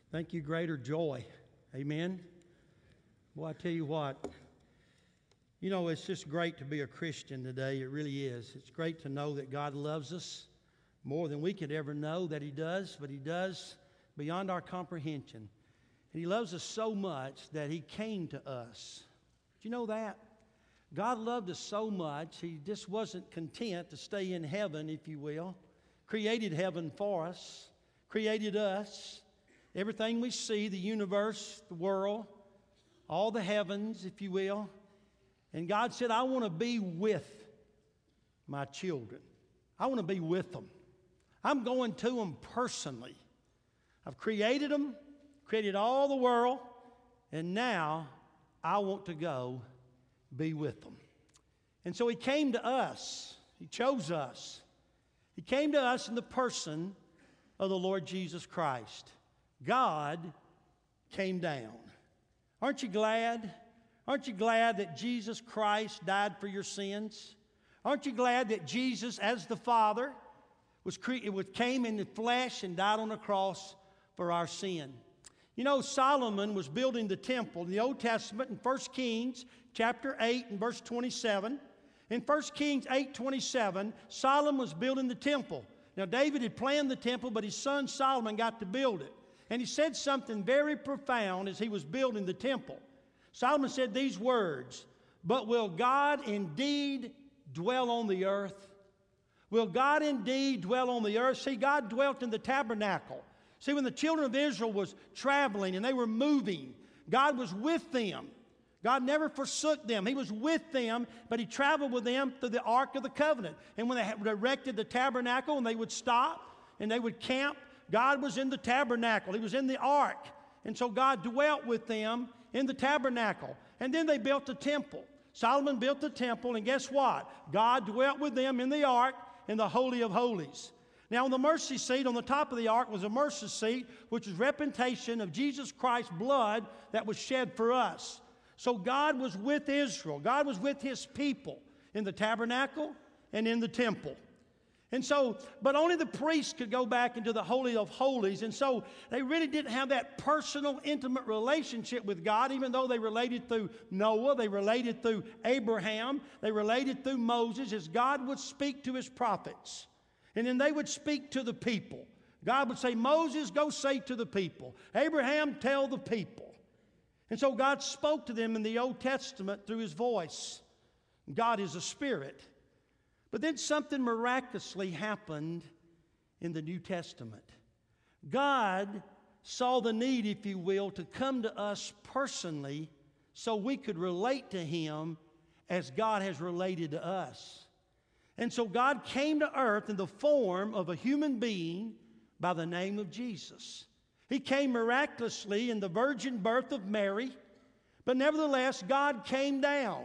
Thank you, greater joy. Amen. Well, I tell you what, it's just great to be a Christian today. It really is. It's great to know that God loves us more than we could ever know that He does, but He does beyond our comprehension. And He loves us so much that He came to us. Do you know that? God loved us so much, He just wasn't content to stay in heaven, if you will. Created heaven for us, created us. Everything we see, the universe, the world, all the heavens, if you will. And God said, I want to be with my children. I want to be with them. I'm going to them personally. I've created them, created all the world, and now I want to go be with them. And so He came to us. He chose us. He came to us in the person of the Lord Jesus Christ. God came down. Aren't you glad? Aren't you glad that Jesus Christ died for your sins? Aren't you glad that Jesus, as the Father, came in the flesh and died on the cross for our sin? You know, Solomon was building the temple in the Old Testament in 1 Kings chapter 8 and verse 27. In 1 Kings 8:27, Solomon was building the temple. Now, David had planned the temple, but his son Solomon got to build it. And he said something very profound as he was building the temple. Solomon said these words, "But will God indeed dwell on the earth?" Will God indeed dwell on the earth? See, God dwelt in the tabernacle. See, when the children of Israel was traveling and they were moving, God was with them. God never forsook them. He was with them, but He traveled with them through the Ark of the Covenant. And when they erected the tabernacle and they would stop and they would camp, God was in the tabernacle. He was in the ark. And so God dwelt with them in the tabernacle. And then they built the temple. Solomon built the temple, and guess what? God dwelt with them in the ark in the Holy of Holies. Now, on the mercy seat, on the top of the ark was a mercy seat, which is representation of Jesus Christ's blood that was shed for us. So God was with Israel. God was with His people in the tabernacle and in the temple. And so, but only the priests could go back into the Holy of Holies. And so they really didn't have that personal, intimate relationship with God, even though they related through Noah, they related through Abraham, they related through Moses, as God would speak to His prophets. And then they would speak to the people. God would say, Moses, go say to the people. Abraham, tell the people. And so God spoke to them in the Old Testament through His voice. God is a spirit. But then something miraculously happened in the New Testament. God saw the need, if you will, to come to us personally so we could relate to Him as God has related to us. And so God came to earth in the form of a human being by the name of Jesus. He came miraculously in the virgin birth of Mary, but nevertheless, God came down.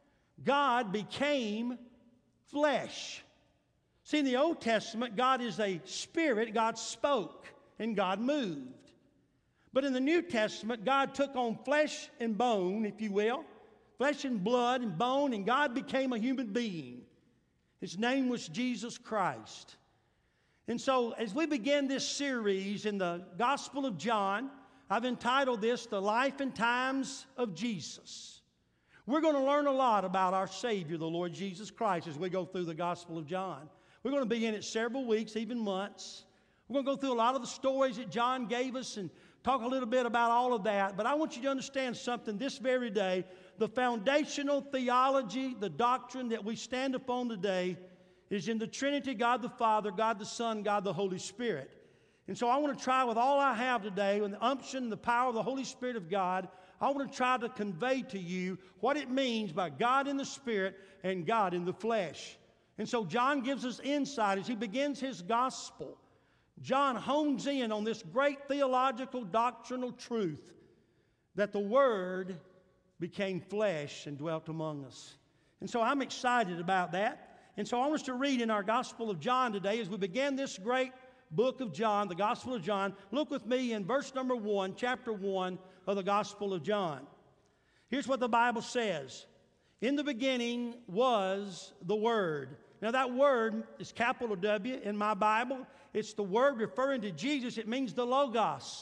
God became flesh. See, in the Old Testament, God is a spirit. God spoke and God moved. But in the New Testament, God took on flesh and bone, if you will, flesh and blood and bone, and God became a human being. His name was Jesus Christ. And so, as we begin this series in the Gospel of John, I've entitled this, The Life and Times of Jesus. We're going to learn a lot about our Savior, the Lord Jesus Christ, as we go through the Gospel of John. We're going to be in it several weeks, even months. We're going to go through a lot of the stories that John gave us and talk a little bit about all of that. But I want you to understand something this very day. The foundational theology, the doctrine that we stand upon today is in the Trinity, God the Father, God the Son, God the Holy Spirit. And so I want to try with all I have today, with the unction and the power of the Holy Spirit of God, I want to try to convey to you what it means by God in the Spirit and God in the flesh. And so John gives us insight as he begins his gospel. John hones in on this great theological doctrinal truth that the Word became flesh and dwelt among us. And so I'm excited about that. And so I want us to read in our Gospel of John today as we begin this great book of John, the Gospel of John. Look with me in verse number 1, chapter 1 of the Gospel of John. Here's what the Bible says. In the beginning was the Word. Now that word is capital W in my Bible. It's the word referring to Jesus. It means the Logos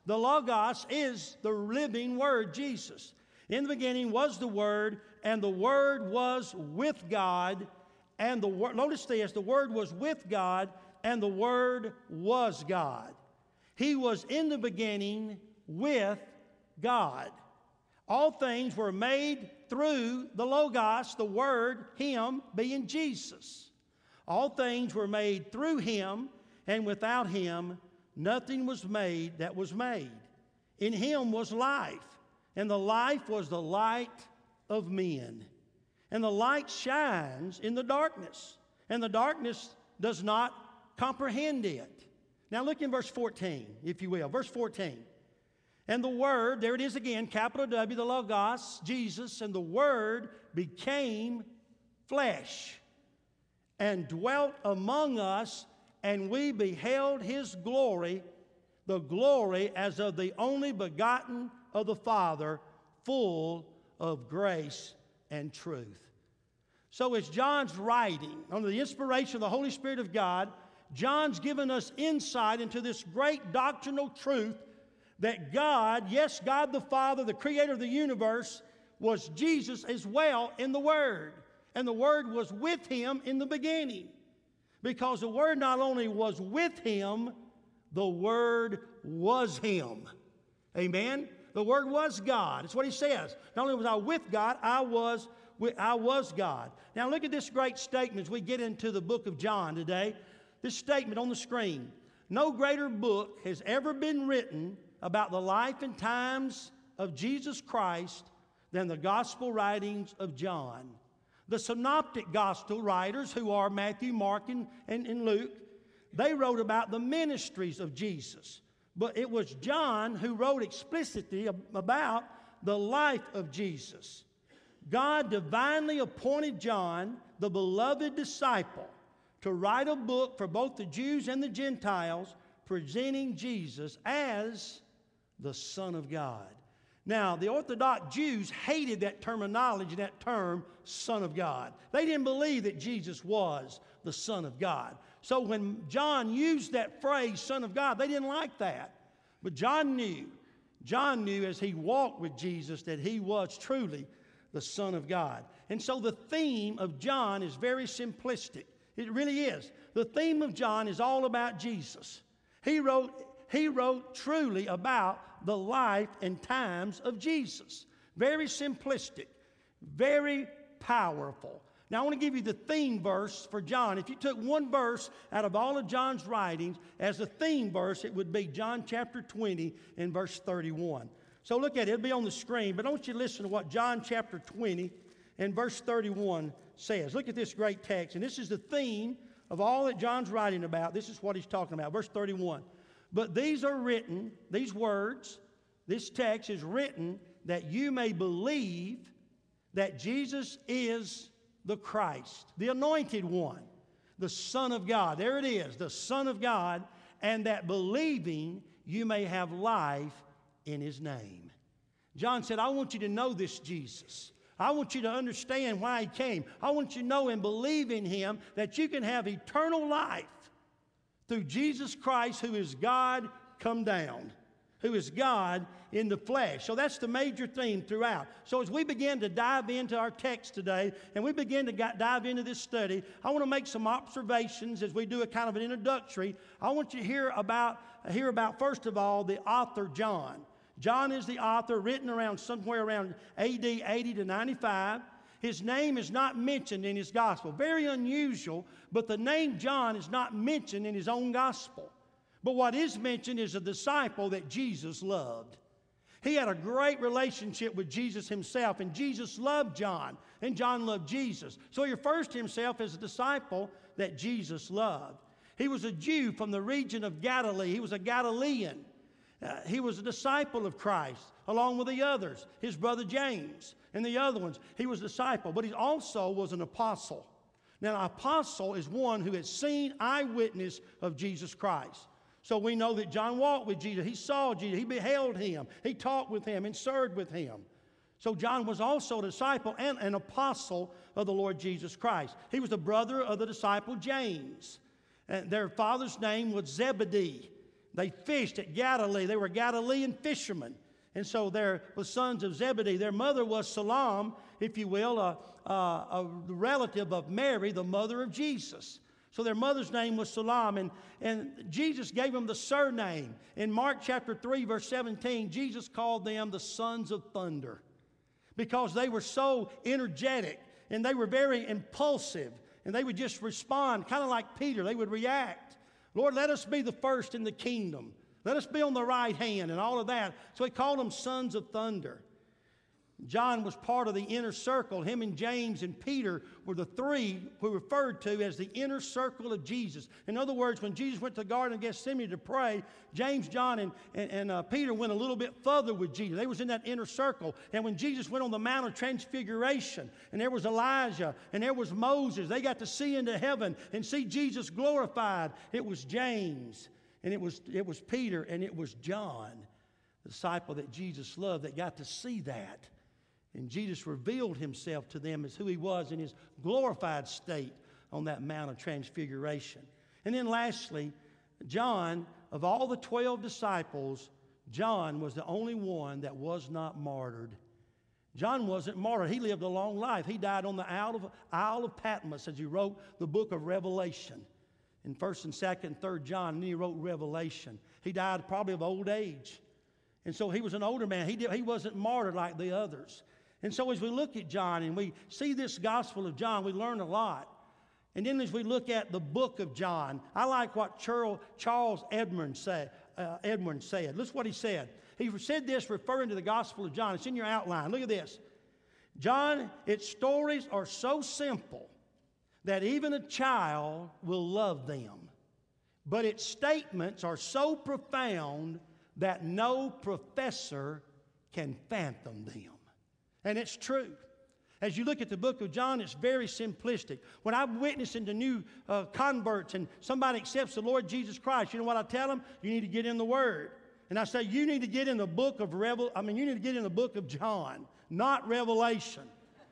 The Logos is the living Word, Jesus. In the beginning was the Word, and the Word was with God, and the Word, notice this, the Word was with God, and the Word was God. He was in the beginning with God. All things were made through the Logos, the Word, Him being Jesus. All things were made through Him, and without Him nothing was made that was made. In Him was life, and the life was the light of men. And the light shines in the darkness, and the darkness does not comprehend it. Now look in verse 14, if you will. Verse 14. And the Word, there it is again, capital W, the Logos, Jesus, and the Word became flesh and dwelt among us, and we beheld His glory, the glory as of the only begotten of the Father, full of grace and truth. So as John's writing, under the inspiration of the Holy Spirit of God, John's given us insight into this great doctrinal truth that God, yes, God the Father, the creator of the universe, was Jesus as well in the Word. And the Word was with Him in the beginning. Because the Word not only was with Him, the Word was Him. Amen? The Word was God. That's what He says. Not only was I with God, I was God. Now look at this great statement as we get into the book of John today. This statement on the screen. No greater book has ever been written about the life and times of Jesus Christ than the gospel writings of John. The synoptic gospel writers, who are Matthew, Mark, and Luke, they wrote about the ministries of Jesus. But it was John who wrote explicitly about the life of Jesus. God divinely appointed John, the beloved disciple, to write a book for both the Jews and the Gentiles, presenting Jesus as the Son of God. Now, the Orthodox Jews hated that terminology, that term, Son of God. They didn't believe that Jesus was the Son of God. So when John used that phrase, Son of God, they didn't like that. But John knew as he walked with Jesus that he was truly the Son of God. And so the theme of John is very simplistic. It really is. The theme of John is all about Jesus. He wrote truly about the life and times of Jesus. Very simplistic, very powerful. Now I want to give you the theme verse for John. If you took one verse out of all of John's writings as a theme verse, it would be John chapter 20 and verse 31. So look at it. It'll be on the screen, but I want you to listen to what John chapter 20 and verse 31 says. Look at this great text, and this is the theme of all that John's writing about. This is what he's talking about. Verse 31. But these are written, these words, this text is written that you may believe that Jesus is the Christ, the anointed one, the Son of God. There it is, the Son of God, and that believing you may have life in His name. John said, I want you to know this Jesus. I want you to understand why He came. I want you to know and believe in Him that you can have eternal life through Jesus Christ, who is God come down, who is God in the flesh. So that's the major theme throughout. So as we begin to dive into our text today, and we begin to dive into this study, I want to make some observations as we do a kind of an introductory. I want you to hear about first of all, the author John. John is the author, written around somewhere around AD 80 to 95. His name is not mentioned in his gospel. Very unusual, but the name John is not mentioned in his own gospel. But what is mentioned is a disciple that Jesus loved. He had a great relationship with Jesus himself, and Jesus loved John, and John loved Jesus. So he refers to himself as a disciple that Jesus loved. He was a Jew from the region of Galilee. He was a Galilean. He was a disciple of Christ, along with the others, his brother James and the other ones. He was a disciple, but he also was an apostle. Now, an apostle is one who has seen, eyewitness of Jesus Christ. So we know that John walked with Jesus. He saw Jesus. He beheld Him. He talked with Him and served with Him. So John was also a disciple and an apostle of the Lord Jesus Christ. He was the brother of the disciple James. And their father's name was Zebedee. They fished at Galilee. They were Galilean fishermen. And so they're the sons of Zebedee. Their mother was Salome, if you will, a relative of Mary, the mother of Jesus. So their mother's name was Salome, and Jesus gave them the surname. In Mark chapter 3, verse 17, Jesus called them the sons of thunder because they were so energetic and they were very impulsive, and they would just respond, kind of like Peter. They would react. Lord, let us be the first in the kingdom. Let us be on the right hand and all of that. So he called them sons of thunder. John was part of the inner circle. Him and James and Peter were the three who were referred to as the inner circle of Jesus. In other words, when Jesus went to the Garden of Gethsemane to pray, James, John, and Peter went a little bit further with Jesus. They was in that inner circle. And when Jesus went on the Mount of Transfiguration, and there was Elijah, and there was Moses, they got to see into heaven and see Jesus glorified. It was James, and it was Peter, and it was John, the disciple that Jesus loved, that got to see that. And Jesus revealed himself to them as who he was in his glorified state on that Mount of Transfiguration. And then lastly, John, of all the 12 disciples, John was the only one that was not martyred. John wasn't martyred. He lived a long life. He died on the Isle of Patmos as he wrote the book of Revelation. In 1st and 2nd and 3rd John, and then he wrote Revelation. He died probably of old age. And so he was an older man. He wasn't martyred like the others. And so as we look at John and we see this Gospel of John, we learn a lot. And then as we look at the book of John, I like what Charles Edmonds said. Listen what he said. He said this referring to the Gospel of John. It's in your outline. Look at this. John, its stories are so simple that even a child will love them. But its statements are so profound that no professor can fathom them. And it's true. As you look at the book of John, it's very simplistic. When I'm witnessing to new converts and somebody accepts the Lord Jesus Christ, you know what I tell them? You need to get in the Word. And I say, you need to get in the book of you need to get in the book of John, not Revelation,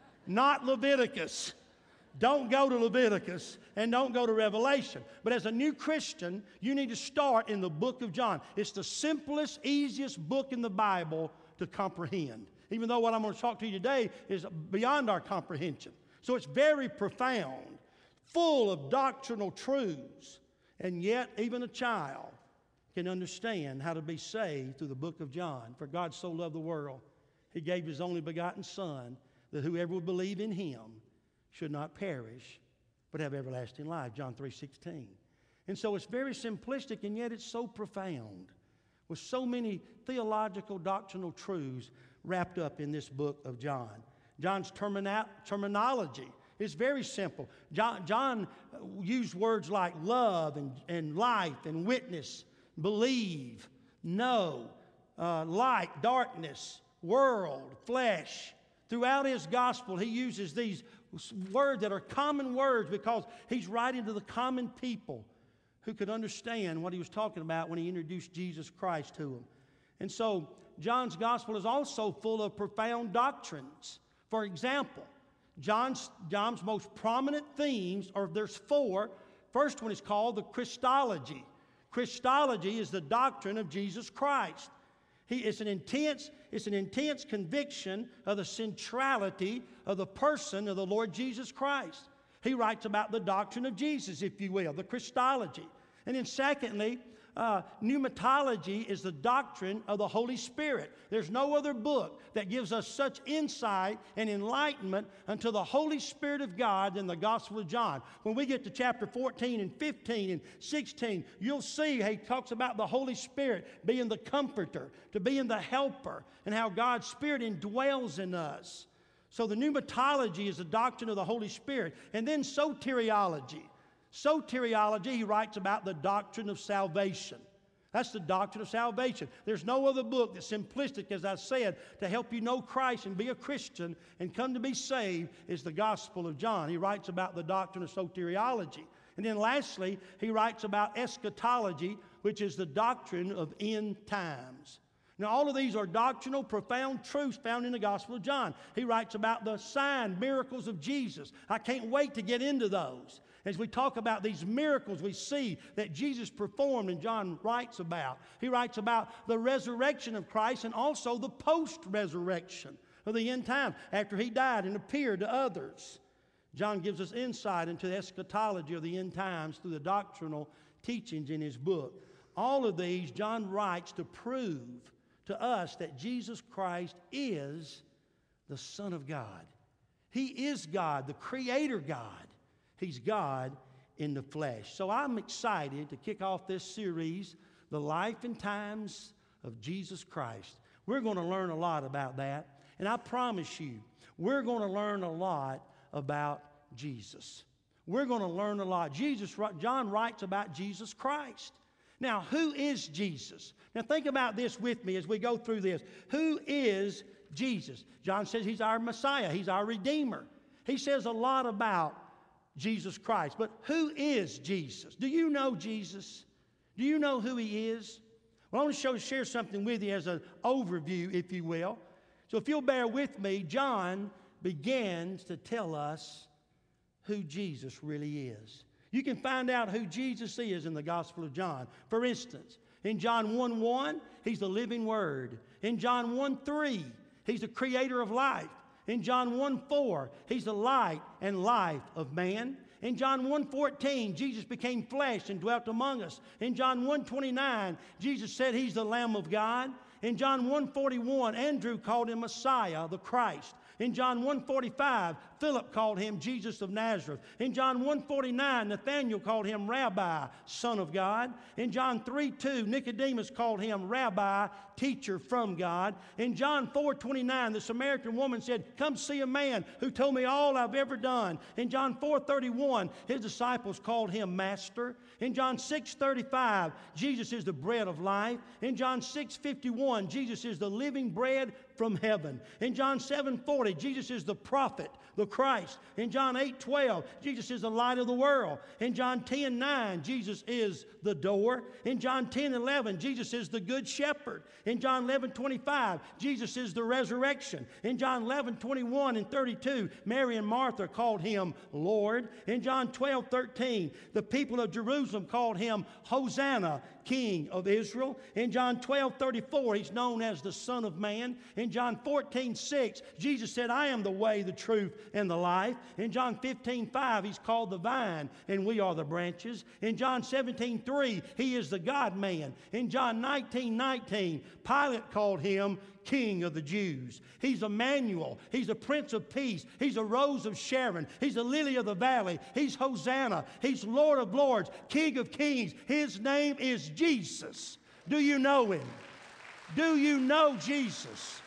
not Leviticus. Don't go to Leviticus and don't go to Revelation. But as a new Christian, you need to start in the book of John. It's the simplest, easiest book in the Bible to comprehend. Even though what I'm going to talk to you today is beyond our comprehension. So it's very profound, full of doctrinal truths. And yet, even a child can understand how to be saved through the book of John. For God so loved the world, he gave his only begotten Son, that whoever would believe in him should not perish, but have everlasting life. John 3:16. And so it's very simplistic, and yet it's so profound, with so many theological, doctrinal truths wrapped up in this book of John. John's terminology is very simple. John used words like love and life and witness, believe, know, light, darkness, world, flesh. Throughout his gospel, he uses these words that are common words because he's writing to the common people who could understand what he was talking about when he introduced Jesus Christ to them. And so John's gospel is also full of profound doctrines. For example, John's most prominent themes there's four. First one is called the Christology. Christology is the doctrine of Jesus Christ. It's an intense conviction of the centrality of the person of the Lord Jesus Christ. He writes about the doctrine of Jesus, if you will, the Christology. And then secondly, pneumatology is the doctrine of the Holy Spirit. There's no other book that gives us such insight and enlightenment unto the Holy Spirit of God than the Gospel of John. When we get to chapter 14 and 15 and 16, you'll see how he talks about the Holy Spirit being the comforter, to being the helper, and how God's Spirit indwells in us. So the pneumatology is the doctrine of the Holy Spirit. And then soteriology. Soteriology, he writes about the doctrine of salvation. That's the doctrine of salvation. There's no other book that's simplistic, as I said, to help you know Christ and be a Christian and come to be saved is the Gospel of John. He writes about the doctrine of soteriology. And then lastly, he writes about eschatology, which is the doctrine of end times. Now, all of these are doctrinal, profound truths found in the Gospel of John. He writes about the sign, miracles of Jesus. I can't wait to get into those. As we talk about these miracles we see that Jesus performed and John writes about. He writes about the resurrection of Christ and also the post-resurrection of the end time after he died and appeared to others. John gives us insight into the eschatology of the end times through the doctrinal teachings in his book. All of these John writes to prove to us that Jesus Christ is the Son of God. He is God, the Creator God. He's God in the flesh. So I'm excited to kick off this series, The Life and Times of Jesus Christ. We're going to learn a lot about that. And I promise you, we're going to learn a lot about Jesus. We're going to learn a lot. John writes about Jesus Christ. Now, who is Jesus? Now, think about this with me as we go through this. Who is Jesus? John says he's our Messiah. He's our Redeemer. He says a lot about Jesus Christ. But who is Jesus? Do you know Jesus? Do you know who he is? Well, I want to share something with you as an overview, if you will. So if you'll bear with me, John begins to tell us who Jesus really is. You can find out who Jesus is in the Gospel of John. For instance, in John 1:1, he's the living Word. In John 1:3, he's the creator of life. In John 1:4, he's the light and life of man. In John 1:14, Jesus became flesh and dwelt among us. In John 1:29, Jesus said he's the Lamb of God. In John 1:41, Andrew called him Messiah, the Christ. In John 1:45, Philip called him Jesus of Nazareth. In John 1:49, Nathanael called him Rabbi, Son of God. In John 3:2, Nicodemus called him Rabbi, Teacher from God. In John 4:29, the Samaritan woman said, "Come see a man who told me all I've ever done." In John 4:31, his disciples called him Master. In John 6:35, Jesus is the bread of life. In John 6:51, Jesus is the living bread from heaven. In John 7:40, Jesus is the prophet, the Christ. In John 8:12, Jesus is the light of the world. In John 10:9, Jesus is the door. In John 10:11, Jesus is the good shepherd. In John 11:25, Jesus is the resurrection. In John 11:21 and 32, Mary and Martha called him Lord. In John 12:13, the people of Jerusalem called him Hosanna, King of Israel. In John 12:34, he's known as the Son of Man. In John 14:6, Jesus said, "I am the way, the truth, and the life." In John 15:5, he's called the vine, and we are the branches. In John 17:3, he is the God-man. In John 19:19, Pilate called him King of the Jews. He's Emmanuel. He's a Prince of Peace. He's a Rose of Sharon. He's a Lily of the Valley. He's Hosanna. He's Lord of Lords, King of Kings. His name is Jesus. Do you know him? Do you know Jesus?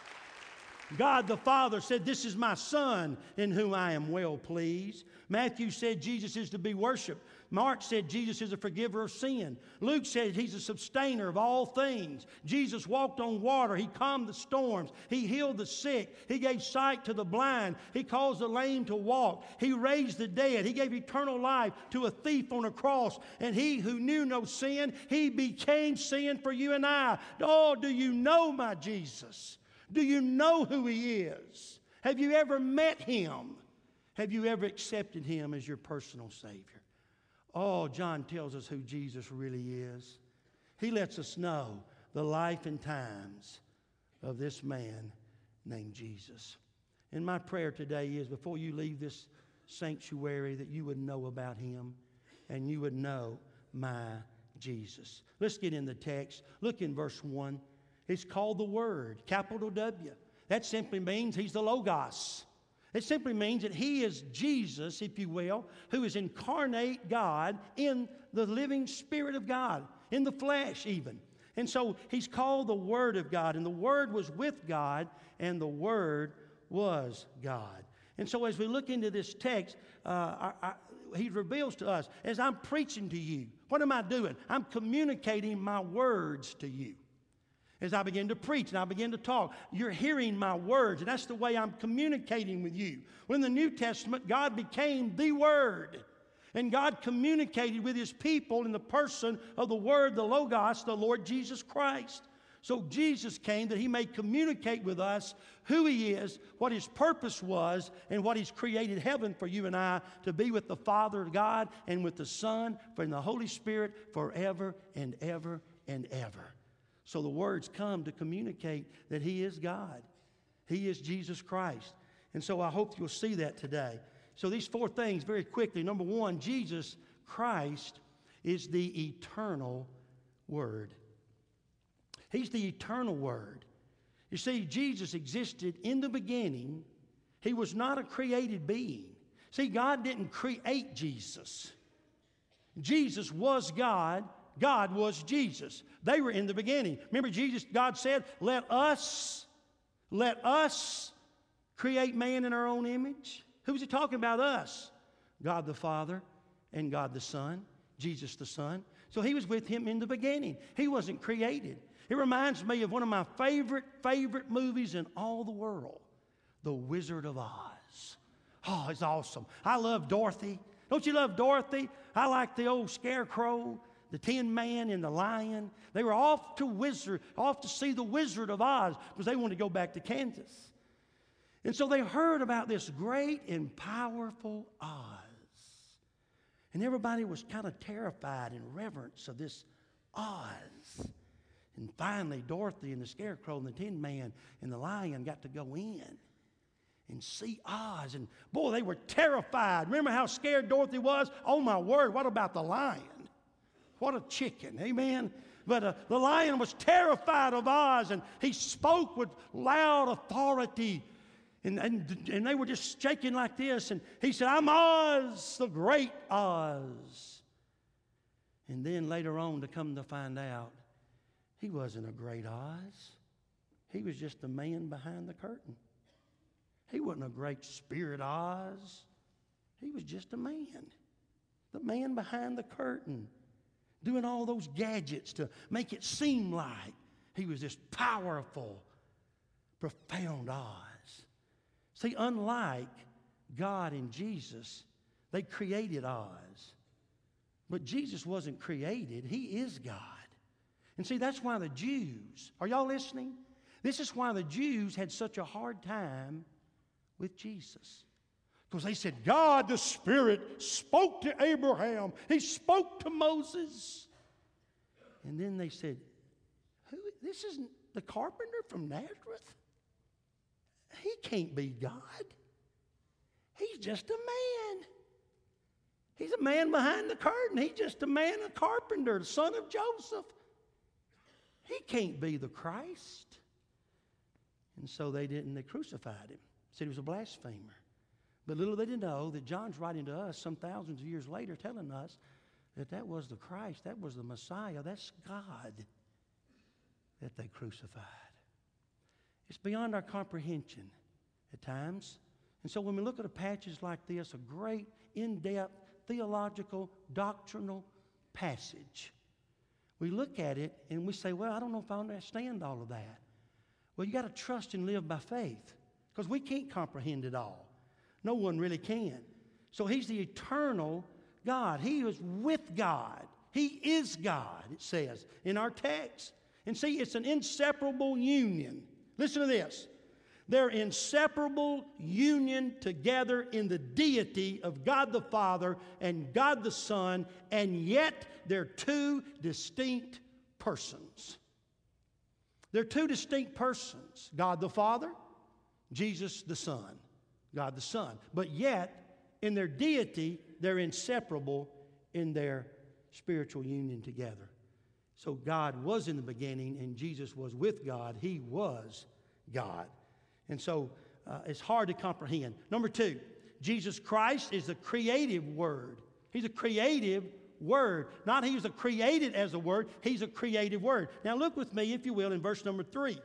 God the Father said, "This is my Son in whom I am well pleased." Matthew said Jesus is to be worshiped. Mark said Jesus is a forgiver of sin. Luke said he's a sustainer of all things. Jesus walked on water. He calmed the storms. He healed the sick. He gave sight to the blind. He caused the lame to walk. He raised the dead. He gave eternal life to a thief on a cross. And he who knew no sin, he became sin for you and I. Oh, do you know my Jesus? Do you know who he is? Have you ever met him? Have you ever accepted him as your personal Savior? Oh, John tells us who Jesus really is. He lets us know the life and times of this man named Jesus. And my prayer today is before you leave this sanctuary that you would know about him and you would know my Jesus. Let's get in the text. Look in verse 1. It's called the Word, capital W. That simply means he's the Logos. It simply means that he is Jesus, if you will, who is incarnate God in the living Spirit of God, in the flesh even. And so he's called the Word of God, and the Word was with God, and the Word was God. And so as we look into this text, he reveals to us, as I'm preaching to you, what am I doing? I'm communicating my words to you. As I begin to preach and I begin to talk, you're hearing my words, and that's the way I'm communicating with you. When in the New Testament, God became the Word, and God communicated with his people in the person of the Word, the Logos, the Lord Jesus Christ. So Jesus came that he may communicate with us who he is, what his purpose was, and what he's created heaven for you and I to be with the Father God and with the Son and the Holy Spirit forever and ever and ever. So the words come to communicate that he is God. He is Jesus Christ. And so I hope you'll see that today. So these four things very quickly. Number one, Jesus Christ is the eternal Word. He's the eternal Word. You see, Jesus existed in the beginning. He was not a created being. See, God didn't create Jesus. Jesus was God. God was Jesus. They were in the beginning. Remember, God said, let us create man in our own image. Who's he talking about? Us. God the Father and God the Son, Jesus the Son. So he was with him in the beginning. He wasn't created. It reminds me of one of my favorite movies in all the world, The Wizard of Oz. Oh, it's awesome. I love Dorothy. Don't you love Dorothy? I like the old Scarecrow, the Tin Man, and the Lion. They were off to see the Wizard of Oz because they wanted to go back to Kansas. And so they heard about this great and powerful Oz. And everybody was kind of terrified in reverence of this Oz. And finally, Dorothy and the Scarecrow and the Tin Man and the Lion got to go in and see Oz. And boy, they were terrified. Remember how scared Dorothy was? Oh my word, what about the lion? What a chicken, amen? But the lion was terrified of Oz, and he spoke with loud authority. And they were just shaking like this. And he said, I'm Oz, the great Oz. And then later on, to come to find out, he wasn't a great Oz. He was just the man behind the curtain. He wasn't a great spirit Oz. He was just a man. The man behind the curtain, doing all those gadgets to make it seem like he was this powerful, profound Oz. See, unlike God and Jesus, they created Oz. But Jesus wasn't created. He is God. And see, that's why the Jews, are y'all listening? This is why the Jews had such a hard time with Jesus. Because they said, God the Spirit spoke to Abraham. He spoke to Moses. And then they said, this isn't the carpenter from Nazareth? He can't be God. He's just a man. He's a man behind the curtain. He's just a man, a carpenter, the son of Joseph. He can't be the Christ. And so they crucified him. Said he was a blasphemer. But little they didn't know that John's writing to us some thousands of years later telling us that was the Christ, that was the Messiah, that's God that they crucified. It's beyond our comprehension at times. And so when we look at a passage like this, a great, in-depth, theological, doctrinal passage, we look at it and we say, well, I don't know if I understand all of that. Well, you got to trust and live by faith because we can't comprehend it all. No one really can. So he's the eternal God. He is with God. He is God, it says in our text. And see, it's an inseparable union. Listen to this. They're inseparable union together in the deity of God the Father and God the Son, and yet they're two distinct persons. They're two distinct persons. God the Father, Jesus the Son. God the Son. But yet, in their deity, they're inseparable in their spiritual union together. So God was in the beginning, and Jesus was with God. He was God. And so it's hard to comprehend. Number two, Jesus Christ is the creative Word. He's a creative Word. Not he was created as a Word. He's a creative Word. Now look with me, if you will, in verse number 3.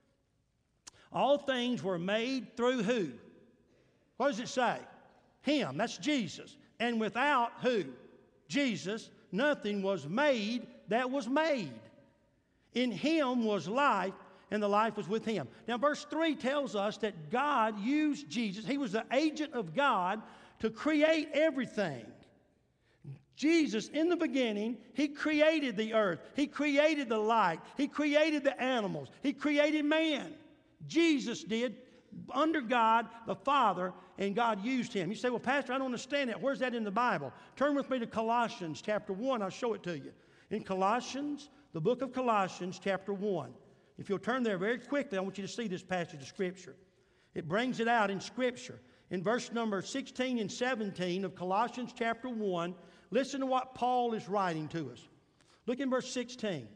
All things were made through who? What does it say? Him. That's Jesus. And without who? Jesus. Nothing was made that was made. In him was life, and the life was with him. Now, verse 3 tells us that God used Jesus. He was the agent of God to create everything. Jesus, in the beginning, He created the earth. He created the light. He created the animals. He created man. Jesus did under God the Father, and God used Him. You say, well, Pastor, I don't understand that. Where's that in the Bible? Turn with me to Colossians chapter 1. I'll show it to you. In Colossians, the book of Colossians chapter 1. If you'll turn there very quickly, I want you to see this passage of Scripture. It brings it out in Scripture. In verse number 16 and 17 of Colossians chapter 1, listen to what Paul is writing to us. Look in verse 16.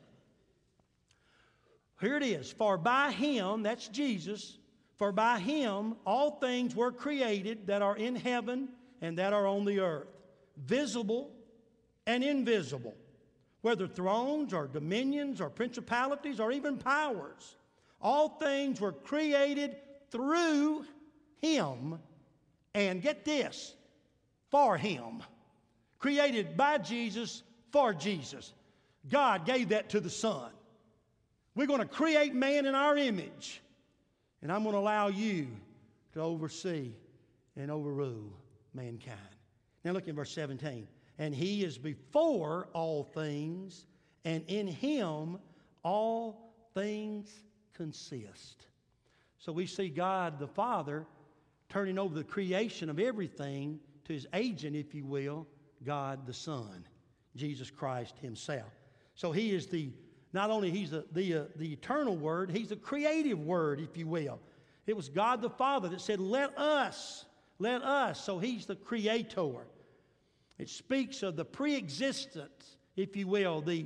Here it is. For by Him, that's Jesus, for by Him all things were created that are in heaven and that are on the earth, visible and invisible, whether thrones or dominions or principalities or even powers. All things were created through Him, and get this, for Him. Created by Jesus, for Jesus. God gave that to the Son. We're going to create man in our image, and I'm going to allow you to oversee and overrule mankind. Now look in verse 17. And He is before all things, and in Him all things consist. So we see God the Father turning over the creation of everything to His agent, if you will, God the Son, Jesus Christ Himself. So He is not only He's the eternal Word, He's the creative Word, if you will. It was God the Father that said, let us. So He's the creator. It speaks of the pre-existence, if you will, the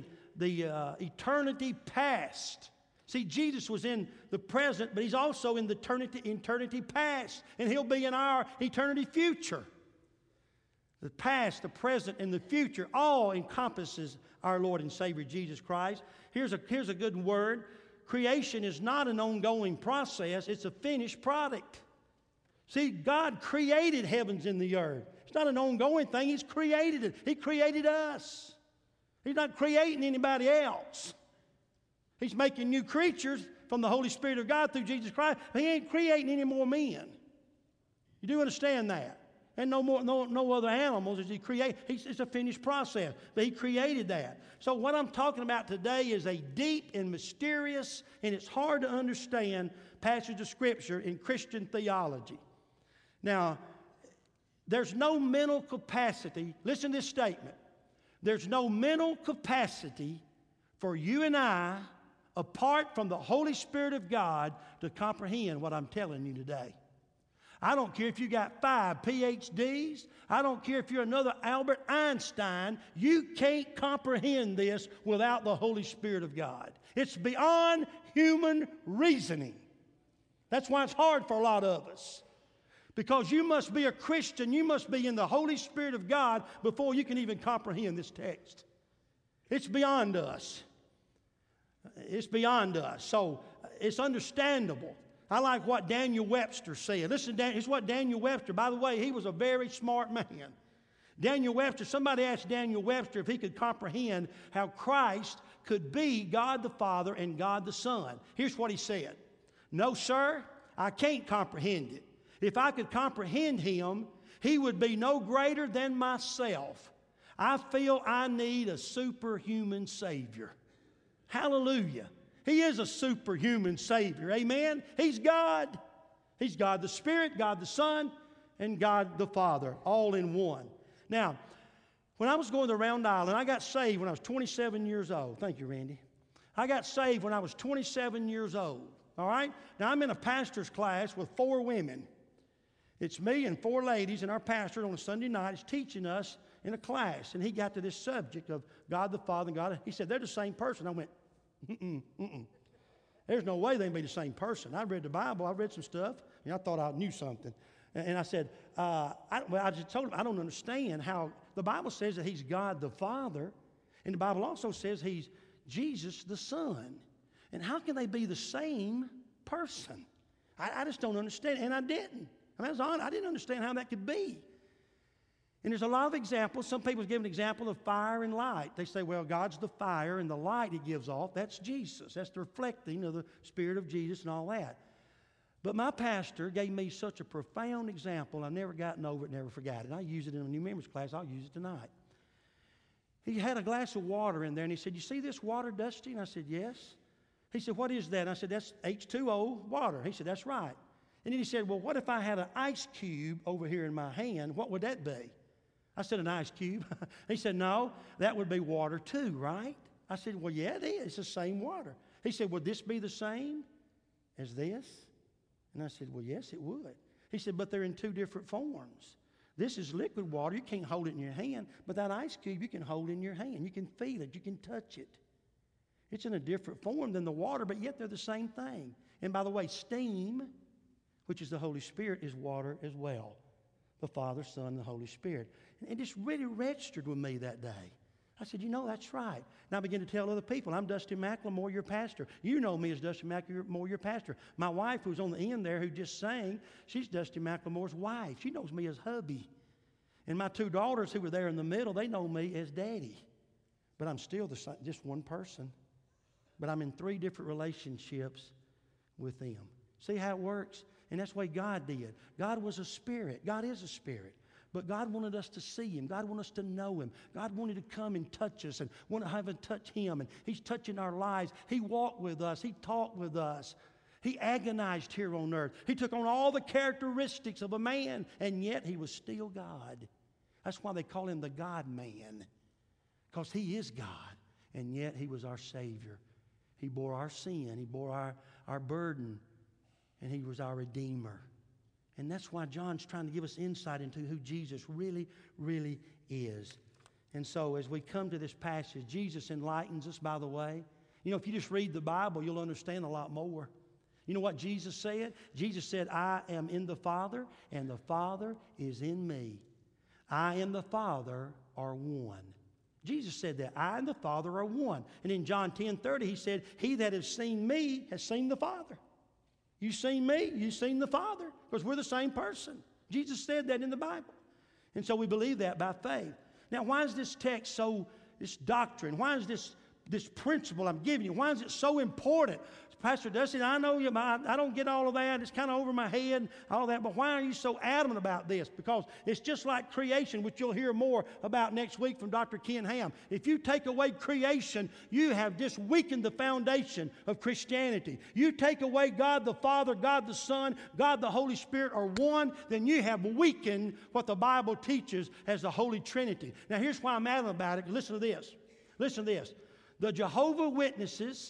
eternity past. See, Jesus was in the present, but He's also in the eternity past, and He'll be in our eternity future. The past, the present, and the future all encompasses our Lord and Savior Jesus Christ. Here's a good word. Creation is not an ongoing process. It's a finished product. See, God created heavens and the earth. It's not an ongoing thing. He's created it. He created us. He's not creating anybody else. He's making new creatures from the Holy Spirit of God through Jesus Christ. He ain't creating any more men. You do understand that? And no other animals as He created. It's a finished process. But He created that. So what I'm talking about today is a deep and mysterious, and it's hard to understand passage of Scripture in Christian theology. Now, there's no mental capacity. Listen to this statement. There's no mental capacity for you and I, apart from the Holy Spirit of God, to comprehend what I'm telling you today. I don't care if you got 5 PhDs. I don't care if you're another Albert Einstein. You can't comprehend this without the Holy Spirit of God. It's beyond human reasoning. That's why it's hard for a lot of us. Because you must be a Christian. You must be in the Holy Spirit of God before you can even comprehend this text. It's beyond us. It's beyond us. So it's understandable. I like what Daniel Webster said. Listen, it's what Daniel Webster, by the way, he was a very smart man. Daniel Webster, somebody asked Daniel Webster if he could comprehend how Christ could be God the Father and God the Son. Here's what he said. No, sir, I can't comprehend it. If I could comprehend Him, He would be no greater than myself. I feel I need a superhuman Savior. Hallelujah. He is a superhuman Savior. Amen? He's God. He's God the Spirit, God the Son, and God the Father, all in one. Now, when I was going to Round Island, I got saved when I was 27 years old. Thank you, Randy. I got saved when I was 27 years old. All right? Now, I'm in a pastor's class with 4 women. It's me and 4 ladies, and our pastor on a Sunday night is teaching us in a class. And he got to this subject of God the Father and God. He said, they're the same person. I went, There's no way they can be the same person. I read the Bible. I read some stuff, and I thought I knew something. And I said, I just told him, I don't understand how the Bible says that He's God the Father, and the Bible also says He's Jesus the Son. And how can they be the same person? I just don't understand, and I didn't. I didn't understand how that could be. And there's a lot of examples. Some people give an example of fire and light. They say, well, God's the fire, and the light He gives off, that's Jesus. That's the reflecting of the Spirit of Jesus and all that. But my pastor gave me such a profound example, I've never gotten over it, never forgot it. I use it in a new members class. I'll use it tonight. He had a glass of water in there, and he said, "You see this water, Dusty?" And I said, "Yes." He said, "What is that?" And I said, "That's H2O water." He said, "That's right." And then he said, "Well, what if I had an ice cube over here in my hand? What would that be?" I said, "An ice cube." He said, "No, that would be water too, right?" I said, "Well, yeah, it is. It's the same water." He said, "Would this be the same as this?" And I said, "Well, yes, it would." He said, "But they're in two different forms. This is liquid water. You can't hold it in your hand. But that ice cube you can hold in your hand. You can feel it. You can touch it. It's in a different form than the water, but yet they're the same thing." And by the way, steam, which is the Holy Spirit, is water as well. The Father, Son, and the Holy Spirit. And it just really registered with me that day. I said, "That's right." And I began to tell other people, "I'm Dusty McLemore, your pastor. You know me as Dusty McLemore, your pastor." My wife, who was on the end there, who just sang, she's Dusty McLemore's wife. She knows me as hubby. And my two daughters who were there in the middle, they know me as daddy. But I'm still just one person. But I'm in 3 different relationships with them. See how it works? And that's the way God did. God was a spirit. God is a spirit. But God wanted us to see Him. God wanted us to know Him. God wanted to come and touch us and want to have us touch Him. And He's touching our lives. He walked with us. He talked with us. He agonized here on earth. He took on all the characteristics of a man, and yet He was still God. That's why they call Him the God-man, because He is God, and yet He was our Savior. He bore our sin. He bore our burden, and He was our Redeemer. And that's why John's trying to give us insight into who Jesus really, really is. And so as we come to this passage, Jesus enlightens us, by the way. If you just read the Bible, you'll understand a lot more. You know what Jesus said? Jesus said, "I am in the Father, and the Father is in me. I and the Father are one." Jesus said that. I and the Father are one. And in John 10:30, He said, "He that has seen me has seen the Father." You've seen me, you've seen the Father, because we're the same person. Jesus said that in the Bible. And so we believe that by faith. Now, why is this text this doctrine, why is this principle I'm giving you, why is it so important? Pastor Dusty, I know I don't get all of that. It's kind of over my head and all that. But why are you so adamant about this? Because it's just like creation, which you'll hear more about next week from Dr. Ken Ham. If you take away creation, you have just weakened the foundation of Christianity. You take away God the Father, God the Son, God the Holy Spirit are one, then you have weakened what the Bible teaches as the Holy Trinity. Now, here's why I'm adamant about it. Listen to this. Listen to this. The Jehovah Witness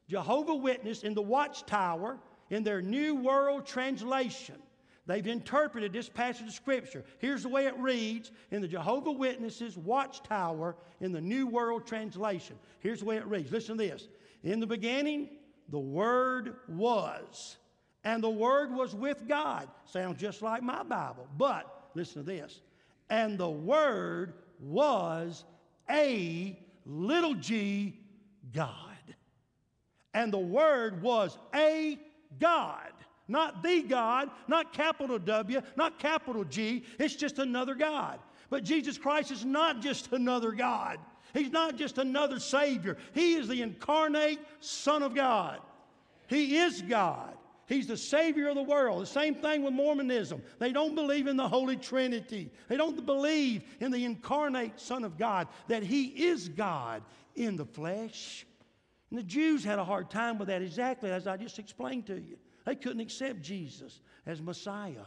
in the Watchtower, in their New World Translation, they've interpreted this passage of Scripture. Here's the way it reads in the Jehovah Witnesses Watchtower in the New World Translation. Here's the way it reads. Listen to this. "In the beginning, the Word was, and the Word was with God." Sounds just like my Bible. But listen to this. "And the Word was a little g God." And the Word was a God. Not the God, not capital W, not capital G. It's just another God. But Jesus Christ is not just another God. He's not just another Savior. He is the incarnate Son of God. He is God. He's the Savior of the world. The same thing with Mormonism. They don't believe in the Holy Trinity. They don't believe in the incarnate Son of God, that He is God in the flesh. And the Jews had a hard time with that, exactly as I just explained to you. They couldn't accept Jesus as Messiah.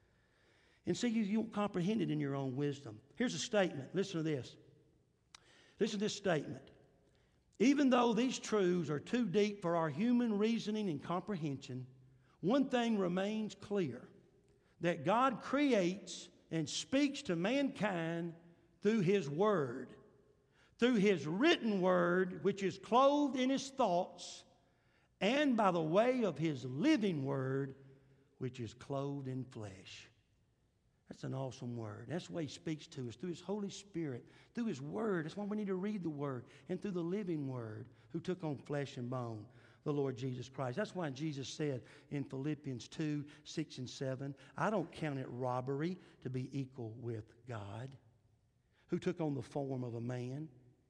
And see, you won't comprehend it in your own wisdom. Here's a statement. Listen to this. Listen to this statement. "Even though these truths are too deep for our human reasoning and comprehension, one thing remains clear, that God creates and speaks to mankind through His Word, through His written Word, which is clothed in His thoughts, and by the way of His living Word, which is clothed in flesh." That's an awesome word. That's the way He speaks to us, through His Holy Spirit, through His Word. That's why we need to read the Word, and through the living Word, who took on flesh and bone, the Lord Jesus Christ. That's why Jesus said in Philippians 2:6-7, "I don't count it robbery to be equal with God, who took on the form of a man."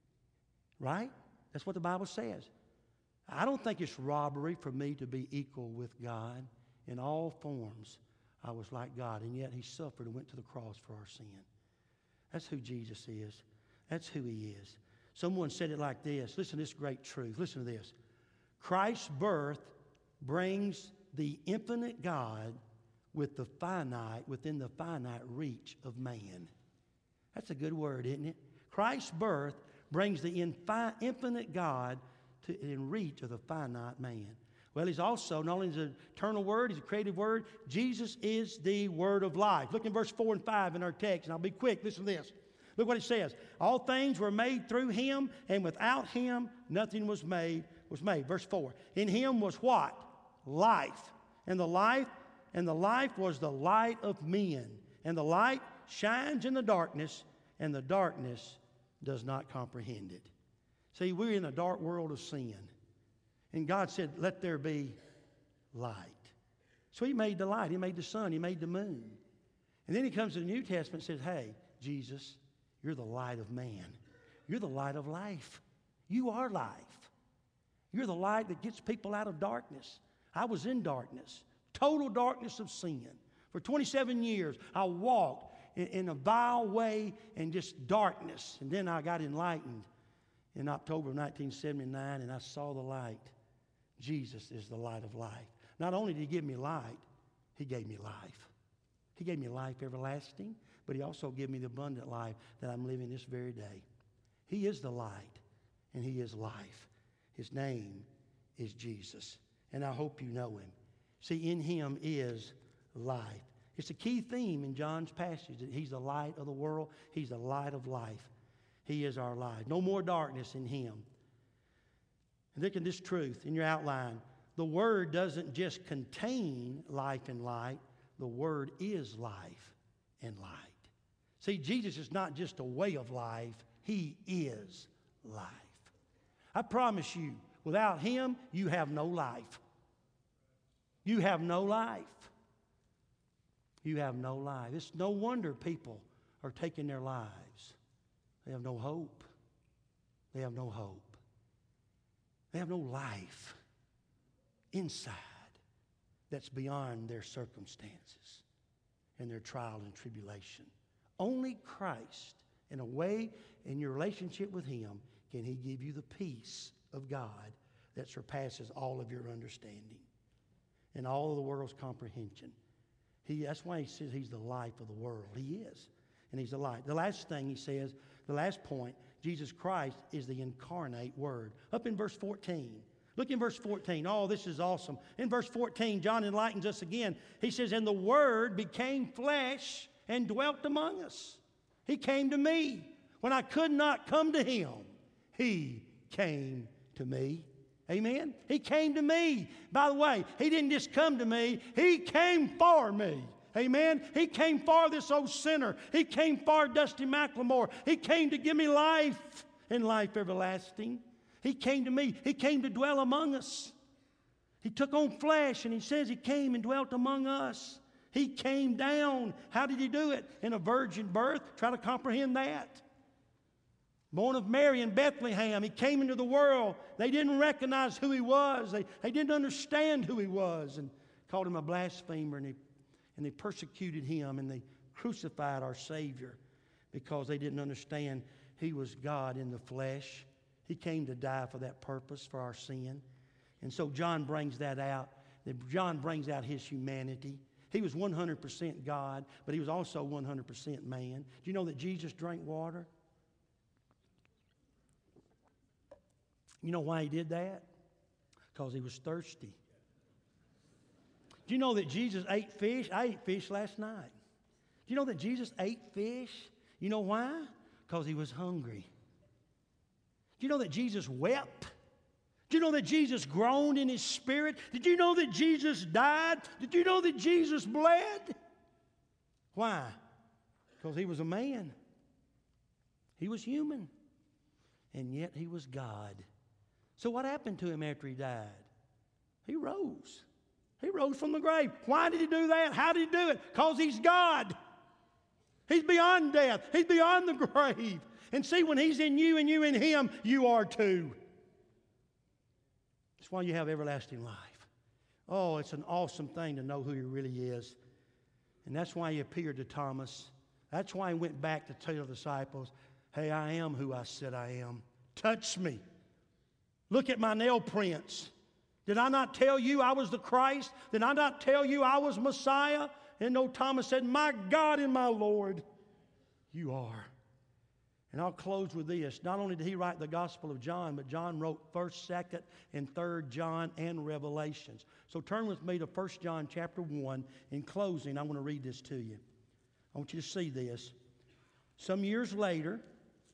Right? That's what the Bible says. I don't think it's robbery for me to be equal with God. In all forms, I was like God, and yet He suffered and went to the cross for our sin. That's who Jesus is. That's who He is. Someone said it like this. Listen to this great truth. Listen to this. Christ's birth brings the infinite God within the finite reach of man. That's a good word, isn't it? Christ's birth brings the infinite God in reach of the finite man. Well, he's also, not only is an eternal word, he's a creative word, Jesus is the word of life. Look in verse 4 and 5 in our text, and I'll be quick. Listen to this. Look what it says. All things were made through him, and without him nothing was made. Verse 4. In him was what? Life. And the life was the light of men. And the light shines in the darkness, and the darkness does not comprehend it. See, we're in a dark world of sin. And God said, let there be light. So he made the light. He made the sun. He made the moon. And then he comes to the New Testament and says, hey, Jesus, you're the light of man. You're the light of life. You are life. You're the light that gets people out of darkness. I was in darkness, total darkness of sin. For 27 years, I walked in a vile way and just darkness. And then I got enlightened in October of 1979, and I saw the light. Jesus is the light of life. Not only did he give me light, he gave me life. He gave me life everlasting, but he also gave me the abundant life that I'm living this very day. He is the light, and he is life. His name is Jesus, and I hope you know him. See, in him is life. It's a key theme in John's passage that he's the light of the world. He's the light of life. He is our light. No more darkness in him. And look at this truth in your outline. The Word doesn't just contain life and light. The Word is life and light. See, Jesus is not just a way of life. He is life. I promise you, without him, you have no life. You have no life. You have no life. It's no wonder people are taking their lives. They have no hope. They have no hope. They have no life inside that's beyond their circumstances and their trial and tribulation. Only Christ, in a way, in your relationship with him, can he give you the peace of God that surpasses all of your understanding and all of the world's comprehension. That's why he says he's the life of the world. He is. And he's the light. The last thing he says, the last point, Jesus Christ is the incarnate Word. Up in verse 14. Look in verse 14. Oh, this is awesome. In verse 14, John enlightens us again. He says, and the Word became flesh and dwelt among us. He came to me. When I could not come to him, he came to me. Amen? He came to me. By the way, he didn't just come to me. He came for me. Amen? He came for this old sinner. He came for Dusty McLemore. He came to give me life and life everlasting. He came to me. He came to dwell among us. He took on flesh, and he says he came and dwelt among us. He came down. How did he do it? In a virgin birth. Try to comprehend that. Born of Mary in Bethlehem, he came into the world. They didn't recognize who he was. They didn't understand who he was, and called him a blasphemer, and they persecuted him, and they crucified our Savior because they didn't understand he was God in the flesh. He came to die for that purpose, for our sin. And so John brings that out. John brings out his humanity. He was 100% God, but he was also 100% man. Do you know that Jesus drank water? You know why he did that? Because he was thirsty. Do you know that Jesus ate fish? I ate fish last night. Do you know that Jesus ate fish? You know why? Because he was hungry. Do you know that Jesus wept? Did you know that Jesus groaned in his spirit? Did you know that Jesus died? Did you know that Jesus bled? Why? Because he was a man. He was human. And yet he was God. So what happened to him after he died? He rose. He rose from the grave. Why did he do that? How did he do it? Because he's God. He's beyond death. He's beyond the grave. And see, when he's in you and you in him, you are too. That's why you have everlasting life. Oh, it's an awesome thing to know who he really is. And that's why he appeared to Thomas. That's why he went back to tell the disciples, hey, I am who I said I am. Touch me. Look at my nail prints. Did I not tell you I was the Christ? Did I not tell you I was Messiah? And no, Thomas said, my God and my Lord, you are. And I'll close with this. Not only did he write the Gospel of John, but John wrote 1st, 2nd, and 3rd John and Revelations. So turn with me to 1 John chapter 1. In closing, I want to read this to you. I want you to see this. Some years later,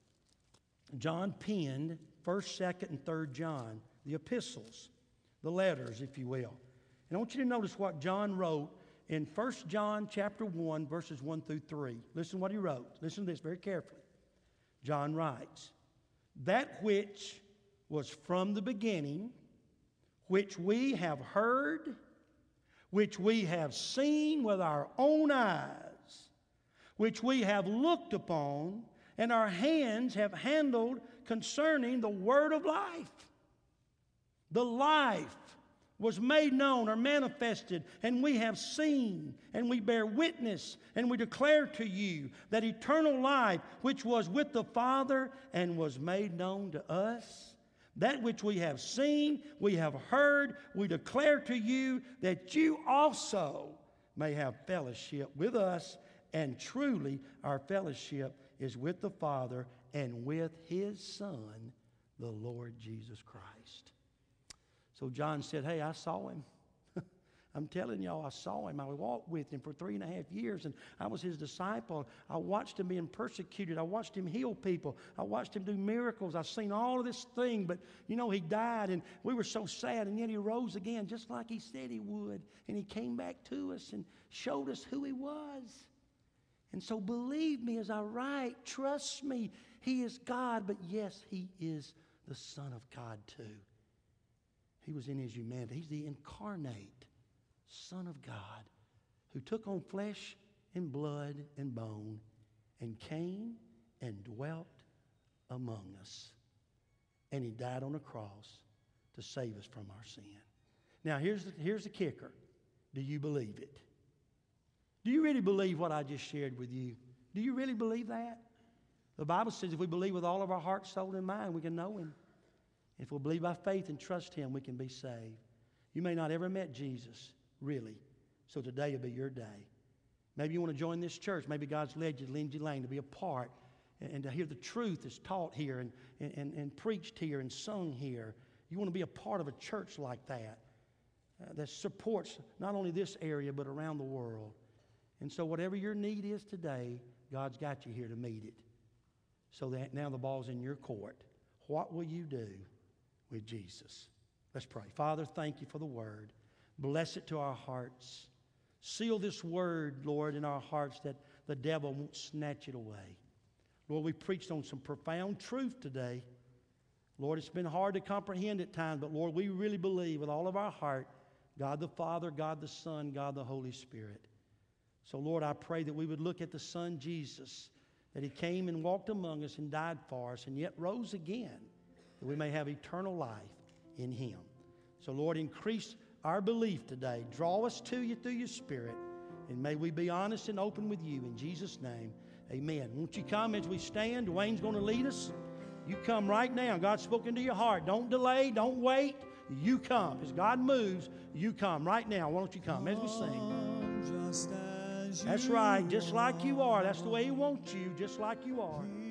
John penned 1st, 2nd, and 3rd John, the epistles, the letters, if you will. And I want you to notice what John wrote in 1 John chapter 1, verses 1 through 3. Listen to what he wrote. Listen to this very carefully. John writes, that which was from the beginning, which we have heard, which we have seen with our own eyes, which we have looked upon, and our hands have handled concerning the word of life. The life was made known or manifested, and we have seen, and we bear witness, and we declare to you that eternal life which was with the Father and was made known to us, that which we have seen, we have heard, we declare to you that you also may have fellowship with us, and truly our fellowship is with the Father and with His Son, the Lord Jesus Christ. So John said, hey, I saw him. I'm telling y'all, I saw him. I walked with him for 3.5 years, and I was his disciple. I watched him being persecuted. I watched him heal people. I watched him do miracles. I've seen all of this thing, but, you know, he died, and we were so sad, and yet he rose again, just like he said he would, and he came back to us and showed us who he was. And so believe me as I write, trust me, he is God, but yes, he is the Son of God too. He was in his humanity. He's the incarnate Son of God who took on flesh and blood and bone and came and dwelt among us. And he died on a cross to save us from our sin. Now, here's the kicker. Do you believe it? Do you really believe what I just shared with you? Do you really believe that? The Bible says if we believe with all of our heart, soul, and mind, we can know him. If we'll believe by faith and trust him, we can be saved. You may not ever met Jesus, really. So today will be your day. Maybe you want to join this church. Maybe God's led you to Lindsay Lane to be a part and to hear the truth that's taught here and preached here and sung here. You want to be a part of a church like that that supports not only this area but around the world. And so whatever your need is today, God's got you here to meet it. So that now the ball's in your court. What will you do with Jesus? Let's pray. Father, thank you for the word. Bless it to our hearts. Seal this word, Lord, in our hearts that the devil won't snatch it away. Lord, we preached on some profound truth today. Lord, it's been hard to comprehend at times, but Lord, we really believe with all of our heart, God the Father, God the Son, God the Holy Spirit. So Lord, I pray that we would look at the Son Jesus, that he came and walked among us and died for us and yet rose again, that we may have eternal life in him. So Lord, increase our belief today. Draw us to you through your Spirit, and may we be honest and open with you. In Jesus' name, amen. Won't you come as we stand? Dwayne's going to lead us. You come right now. God's spoken to your heart. Don't delay. Don't wait. You come. As God moves, you come right now. Why don't you come as we sing? That's right. Just like you are. That's the way he wants you. Just like you are.